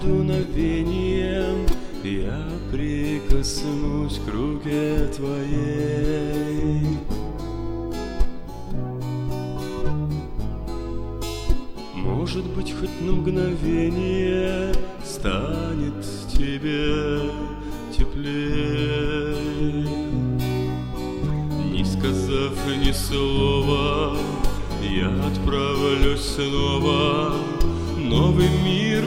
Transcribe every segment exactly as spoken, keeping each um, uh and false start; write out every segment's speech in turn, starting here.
дуновением я прикоснусь к руке твоей. Может быть, хоть на мгновение станет тебе теплее. Не сказав ни слова, я отправлюсь снова новый мир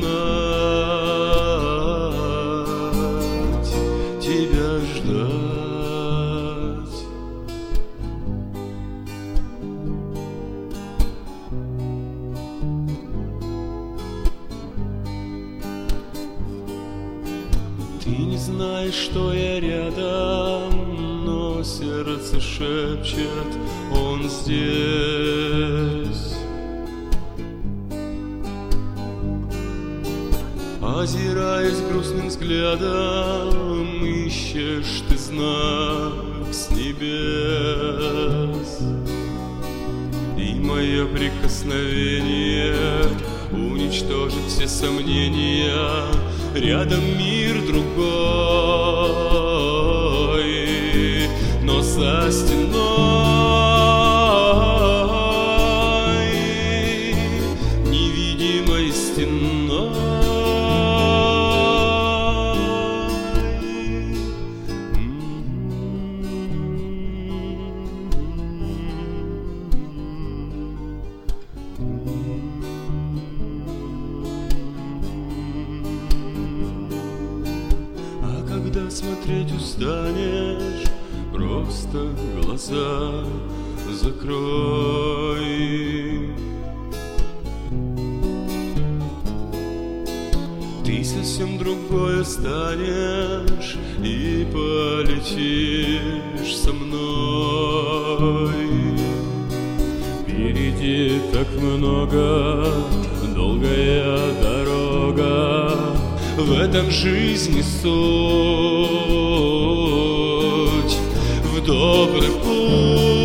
узнать, тебя ждать. Ты не знаешь, что я рядом, но сердце шепчет, он здесь. Озираясь грустным взглядом, ищешь ты знак с небес. И мое прикосновение уничтожит все сомнения. Рядом мир другой, но за стеной, невидимой стеной. Когда смотреть устанешь, просто глаза закрой. Ты совсем другое станешь и полетишь со мной. Впереди так много, долгая дорога, в этом жизни суть, в добрый путь.